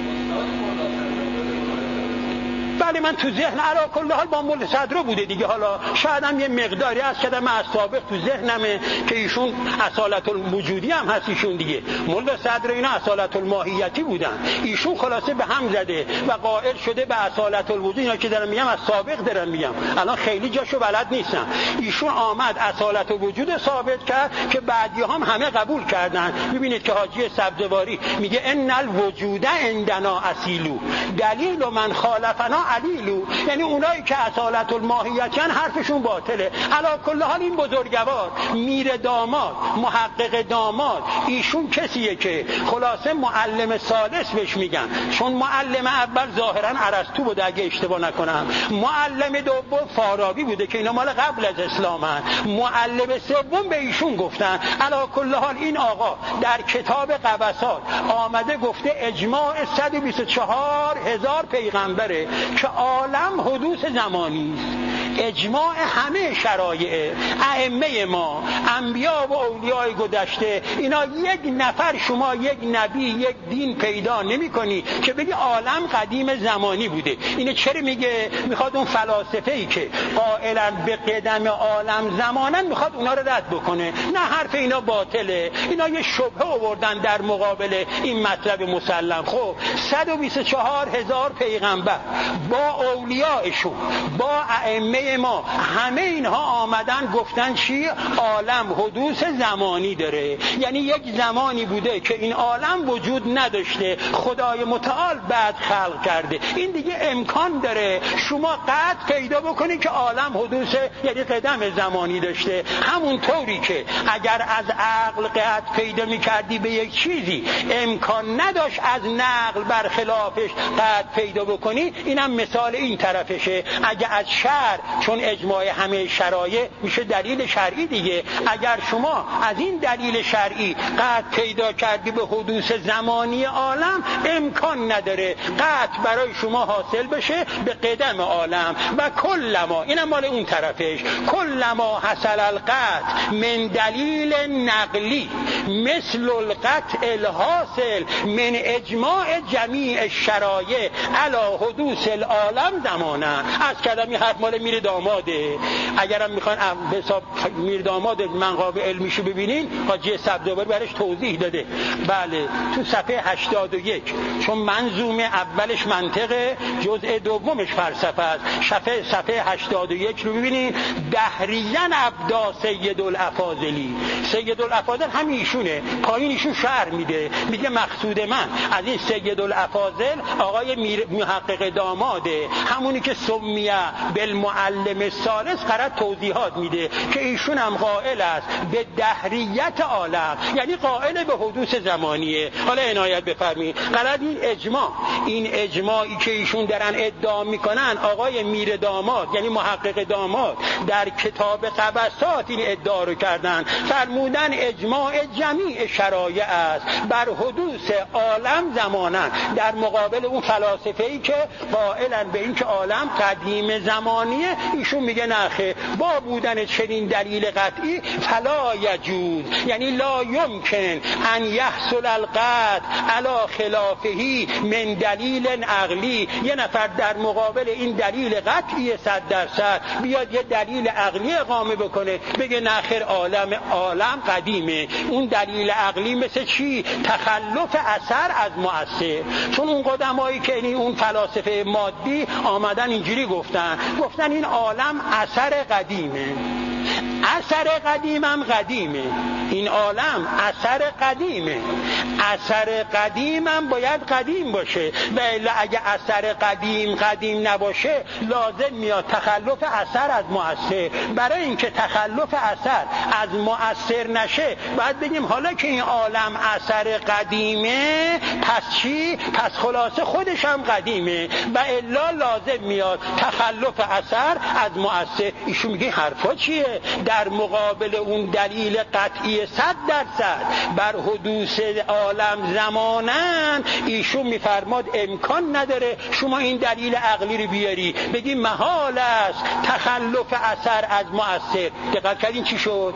بله من تو ذهن علا کل حال با ملا صدرا بوده دیگه. حالا شاید هم یه مقداری از کدم از سابق تو ذهنمه که ایشون اصالت الوجودی هم هست ایشون دیگه. ملا صدرا اینا اصالت الماهیتی بودن، ایشون خلاصه به هم زده و قائل شده به اصالت الوجود. اینا که دارم میگم از سابق دارم میگم، الان خیلی جاشو بلد نیستم. ایشون آمد اصالت الوجود ثابت کرد که بعدی هم همه قبول کردن. ببینید که حاجی سبزواری میگه ان الوجود عندنا اصیلو دلیل من خالفنا علیلو، یعنی اونایی که اصالت الماهیتن حرفشون باطله. علا کل حال این بزرگوار میر داماد، محقق داماد، ایشون کسیه که خلاصه معلم ثالث بهش میگن، چون معلم اول ظاهرا ارسطو بوده اگه اشتباه نکنم، معلم دوم فارابی بوده که اینا مال قبل از اسلامن، معلم سوم به ایشون گفتن. علا کل حال این آقا در کتاب قبسات آمده گفته اجماع 124,000 پیغمبره که عالم حدوث زمانی است. اجماع همه شرایع ائمه ما، انبیا و اولیای گذشته، اینا یک نفر شما یک نبی یک دین پیدا نمی‌کنی که بگی عالم قدیم زمانی بوده. اینه چرا میگه میخواد اون فلاسفه‌ای که قائلن به قدم عالم زمانن میخواد اونا رو رد بکنه. نه، حرف اینا باطله. اینا یه شبهه آوردن در مقابل این مطلب مسلم. خب 124,000 پیغمبر با اولیایشون، با ائمه ما، همه اینها آمدن گفتن چی؟ عالم حدوث زمانی داره، یعنی یک زمانی بوده که این عالم وجود نداشته، خدای متعال بعد خلق کرده. این دیگه امکان داره شما قطع پیدا بکنی که عالم حدوث یعنی قدم زمانی داشته. همون طوری که اگر از عقل قطع پیدا میکردی به یک چیزی، امکان نداشت از نقل برخلافش قطع پیدا بکنی. اینم مثال این طرفشه. اگر از شرع، چون اجماع همه شرایع میشه دلیل شرعی دیگه، اگر شما از این دلیل شرعی قطع پیدا کردی به حدوث زمانی عالم، امکان نداره قطع برای شما حاصل بشه به قدم عالم. و کلما، اینم مال اون طرفش، کلما حصل القطع من دلیل نقلی مثل القطع الحاصل من اجماع جمیع الشرایع علی حدوث العالم زمانا. از کلمی حرف مال میر داماده. اگرم میخوان حساب میر داماد منقاب علمیشو ببینین، حاجی سبزواری برش توضیح داده. بله تو صفحه 81، چون منظومه اولش منطقه، جزء دومش فلسفه است. صفحه 81 رو ببینین. دهریان ابدا سید الافاضلی، سید الافاضل همیشونه، پایین ایشون شرح میده، میگه مقصود من از این سید الافاضل آقای محقق داماده، همونی که سمیه بالمعلم الثالث قرار توضیحات میده که ایشون هم قائل است به دهریت عالم، یعنی قائل به حدوث زمانیه. حالا عنایت بفرمایید، قرار این اجماعی که ایشون دارن ادعا میکنن، آقای میر داماد یعنی محقق داماد در کتاب قبسات این ادعا رو کردن، فرمودن اجماع جمیع شرایع است بر حدوث عالم زمانن، در مقابل اون فلاسفه‌ای که قائلن به این که عالم قدیم زمانیه ایشون میگه نخه با بودن چنین دلیل قطعی فلا یجوز، یعنی لا یمکن ان یحصل القطع علی خلافهی من دلیل عقلی. یه نفر در مقابل این دلیل قطعی 100% بیاد یه دلیل عقلی اقامه بکنه، بگه نخیر عالم قدیمه. اون دلیل عقلی مثل چی؟ تخلف اثر از مؤثر. چون اون قدمایی که اون فلاسفه مادی آمدن اینجوری گفتن این عالم اثر قدیمه، اثر قدیمم قدیمه، این عالم اثر قدیمه، اثر قدیمم باید قدیم باشه و الا اگه اثر قدیم نباشه لازم میاد تخلف اثر از مؤثر. برای اینکه تخلف اثر از مؤثر نشه باید بگیم حالا که این عالم اثر قدیمه پس چی؟ پس خلاصه خودش هم قدیمه و الا لازم میاد تخلف اثر از مؤثر. ایشون میگه حرفا چیه؟ در مقابل اون دلیل قطعی 100% بر حدوث عالم زمانن ایشون میفرماد امکان نداره شما این دلیل عقلی رو بیاری بگی محال است تخلف اثر از مؤثر. دقت کردین چی شد؟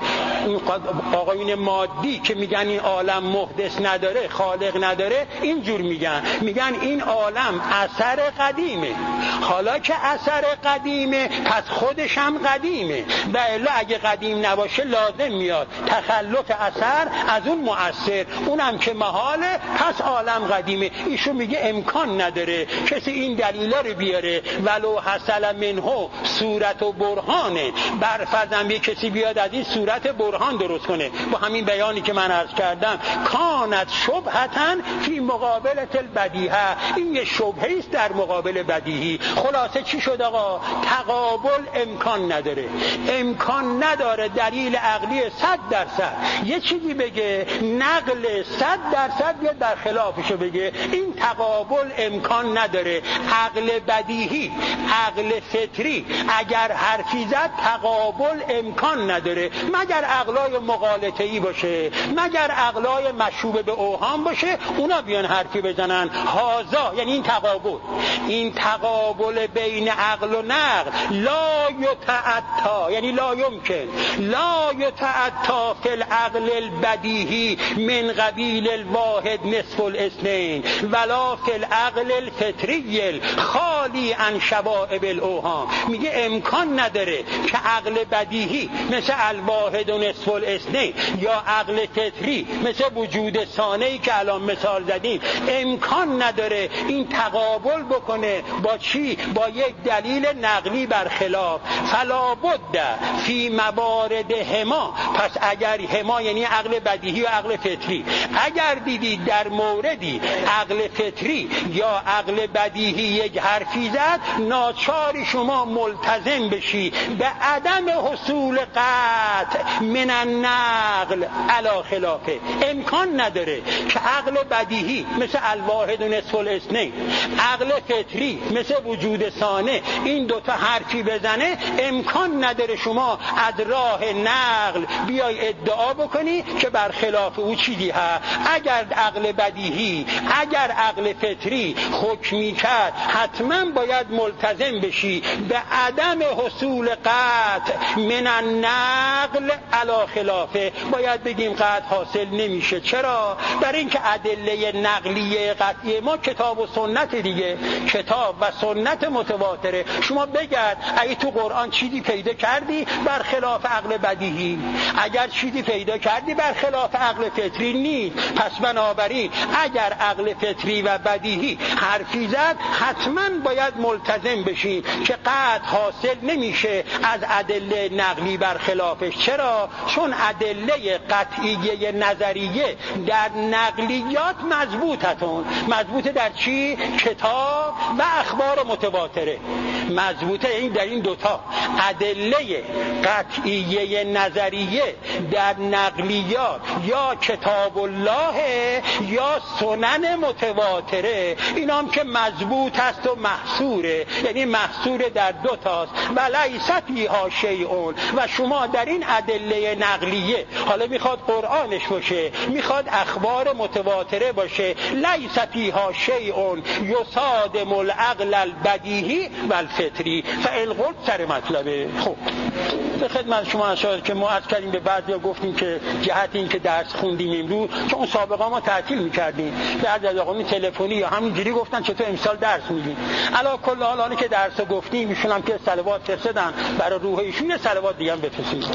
آقایون مادی که میگن این عالم محدث نداره، خالق نداره، اینجور میگن این عالم اثر قدیمه. حالا که اثر قدیمه پس خودش هم قدیمه و الا اگه قدیم نباشه لازم میاد تخلف اثر از اون مؤثر، اونم که محاله پس عالم قدیمه. ایشون میگه امکان نداره کسی این دلیلا رو بیاره ولو حصل منه صورت و برهانه. برفرضم یه کسی بیاد از این صورت برهان درست کنه با همین بیانی که من عرض کردم کانت شبهتن فی مقابلت البدیهه، این یه شبهه است در مقابل بدیهی. خلاصه چی شد آقا؟ تقابل امکان نداره، امکان نداره دلیل عقلی 100% یه چیزی بگه نقل 100% یا در خلافشو بگه. این تقابل امکان نداره. عقل بدیهی، عقل فطری اگر حرفی زد تقابل امکان نداره مگر عقلای مغالطه‌ای باشه، مگر عقلای مشوب به اوهام باشه اونا بیان حرفی بزنن. هازا یعنی این تقابل بین عقل و نقل لا یتعطا، یعنی لا یمکن لا یتعطا فی العقل البدیهی من قبیل الواحد نصف الاثنین ولا فی العقل الفطری خالی عن شوائب الاوهام. میگه امکان نداره که عقل بدیهی مثل الواحد و نصف الاثنین یا عقل فطری مثل وجود ثانیی که الان مثال زدیم امکان نداره این تقابل بکنه با چی؟ با یک دلیل نقلی برخلاف. فلا بد فی موارد هما، پس اگر هما یعنی عقل بدیهی و عقل فطری، اگر دیدید در موردی عقل فطری یا عقل بدیهی یک حرفی زد ناچاری شما ملتزم بشی به عدم حصول قطع من النقل علی خلافه. امکان نداره که عقل بدیهی مثل الواحد و نصف الاثنین، عقل فطری مثل وجود ثانیه این دوتا حرفی بزنه امکان نداره شما از راه نقل بیای ادعا بکنی که برخلاف او چیزی هست. اگر عقل بدیهی اگر عقل فطری حکمی کرد حتما باید ملتزم بشی به عدم حصول قطع من النقل علی خلافه. باید بگیم قطع حاصل نمیشه. چرا؟ برای اینکه ادله نقلیه قطعی ما کتاب و سنت دیگه، کتاب و سنت متواتره. شما بگرد اگه تو قرآن چیزی پیدا کردی برخلاف عقل بدیهی، اگر چیزی پیدا کردی برخلاف عقل فطری نیست. پس بنابراین اگر عقل فطری و بدیهی حرفی زد حتما باید ملتزم بشین که قطع حاصل نمیشه از ادله نقلی برخلافش. چرا؟ چون ادله قطعیه نظریه در نقلیات مضبوطه در چی؟ کتاب و اخبار متواتره. مضبوطه این در این دوتا ادله قطعیه نظریه در نقلیات یا کتاب الله یا سنن متواتره، اینا هم که مضبوط است و محصوره، یعنی محصور در دو تاست و لیس فیها شیء. و شما در این ادله نقلیه، حالا میخواد قرآنش باشه، میخواد اخبار متواتره باشه، لیس فیها شیء یصادم العقل البدیهی و الفطری فان قلت سر مطلبه. خب به خدمت شما اشاره که ما عرض کردیم، به بعضیا گفتیم که جهت این که درس خوندیم امروز، چون اون سابقا ما تعطیل میکردیم، بعضی از آقایون تلفنی یا همینجوری گفتن چطور امسال درس میدیم. علی کل حال حالا که درس گفتیم، ایشون هم که صلوات فرستادن برای روح ایشون، یه صلوات دیگه هم بفرستید.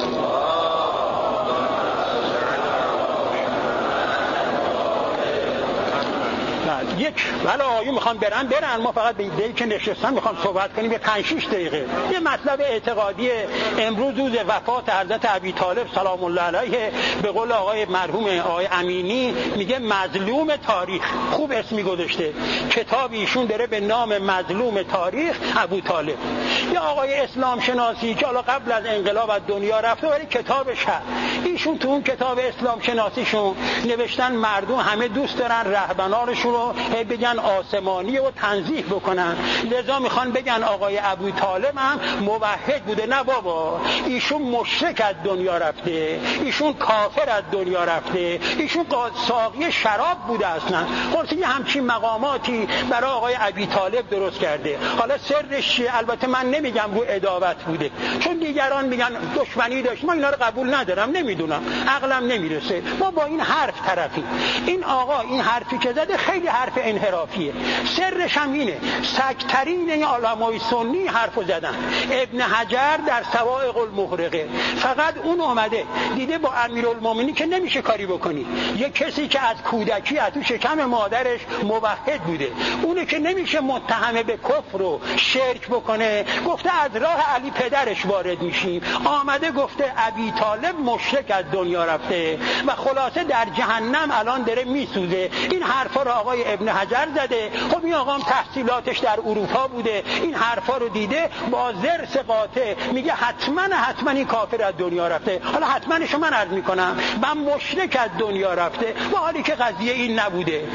یک ولی آیون میخوان برن، ما فقط به ایده که نشستن میخوان صحبت کنیم به 5-6 دقیقه. یه مطلب اعتقادی امروز روز وفات حضرت ابی طالب سلام الله علیه، به قول آقای مرحوم آقای امینی میگه مظلوم تاریخ. خوب اسمی گذاشته، کتاب ایشون داره به نام مظلوم تاریخ ابو طالب. یه آقای اسلام شناسی که حالا قبل از انقلاب از دنیا رفته، ولی کتابش هست. ایشون تو اون کتاب اسلام شناسیشون نوشتن مردم همه دوست دارن رهبرانشون رو بگن آسمانی و تنزیه بکنن، لذا میخوان بگن آقای ابو طالب هم موحد بوده. نه بابا، ایشون مشرک از دنیا رفته، ایشون کافر از دنیا رفته، ایشون ساقی شراب بوده اصلا. خلاص یه همچین مقاماتی برای آقای ابی طالب درست کرده. حالا سرش چیه؟ البته من نمیگم رو عداوت بوده، چون دیگران میگن دشمنی داشت، ما اینا رو قبول ندارم، نمیدونم، عقلم نمیرسه. ما با این حرف طرفی. این آقا این حرفی که زده خیلی حرف انحرافیه. سرش هم اینه، سکترین این علمای سنی حرفو زدن. ابن حجر در سوائق المحرقه فقط اون اومده دیده با امیرالمومنین که نمیشه کاری بکنی. یه کسی که از کودکی از تو شکم مادرش موحد بوده، اونه که نمیشه متهم به کفر و شرک بکنه، گفته از راه علی پدرش وارد میشیم. آمده گفته ابی طالب مشرک از دنیا رفته و خلاصه در جهنم الان داره میسوزه. این حرفا رو آقای ابن حجر زده. خب این آقا هم تحصیلاتش در اروپا بوده، این حرفا رو دیده، با ضرس قاطع میگه حتما این کافر از دنیا رفته. حالا حتماش من عرض میکنم، من مشرک از دنیا رفته، و حالی که قضیه این نبوده.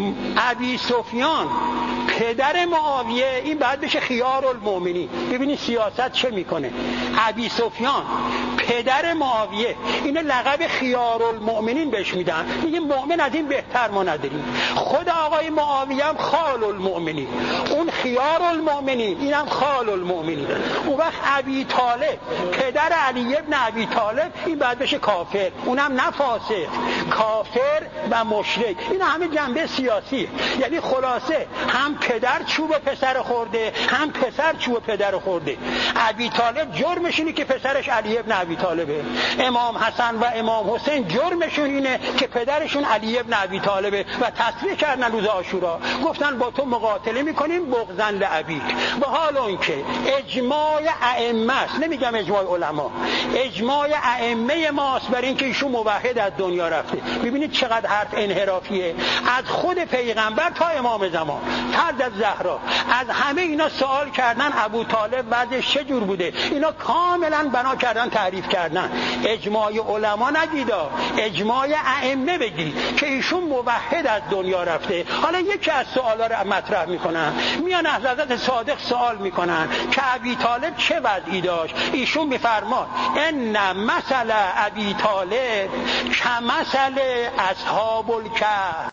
ابی سفیان پدر معاویه، این بعد بشه خیار المؤمنین. ببینید سیاست چه میکنه. ابی سفیان پدر معاویه، این لقب خیار المؤمنین بهش میدن، میگه مؤمن از این بهتر ما نداریم. خود آقای معاویه هم خال المؤمنین، اون خیار المؤمنین، اینم خال المؤمنین. اون وقت ابی طالب پدر علی ابن ابی طالب، این بعد بشه کافر، اونم نه فاسق، کافر و مشرک. اینا همه جنبه سیاسی. یعنی خلاصه هم پدر چوب پسر خورده، هم پسر چوب پدر خورده. ابی طالب جرمش اینه که پسرش علی ابن ابی طالبه. امام حسن و امام حسین جرمشون اینه که پدرشون علی ابن ابی طالبه و تصریح کردن روز عاشورا، گفتن با تو مقاتله میکنیم بغضاً لابیک. و حال اون که اجماع ائمه است، نمیگم اجماع علما، اجماع ائمه ماست بر این که ایشون موحد از دنیا رفته. ببینید چقدر حرف انحرافیه. از خود پیغمبر تا امام زمان، تا از زهرا، از همه اینا سوال کردن ابو طالب وضعش چه جور بوده. اینا کاملا بنا کردن تعریف کردن. اجماع علما نگیدا، اجماع ائمه بگید که ایشون موحد از دنیا رفته. حالا یکی از سوالا رو مطرح میکنن، میان از حضرت صادق سوال میکنن که ابی طالب چه وضعی داشت. ایشون میفرماد ان مثل ابی طالب کمثل اصحاب الکهف.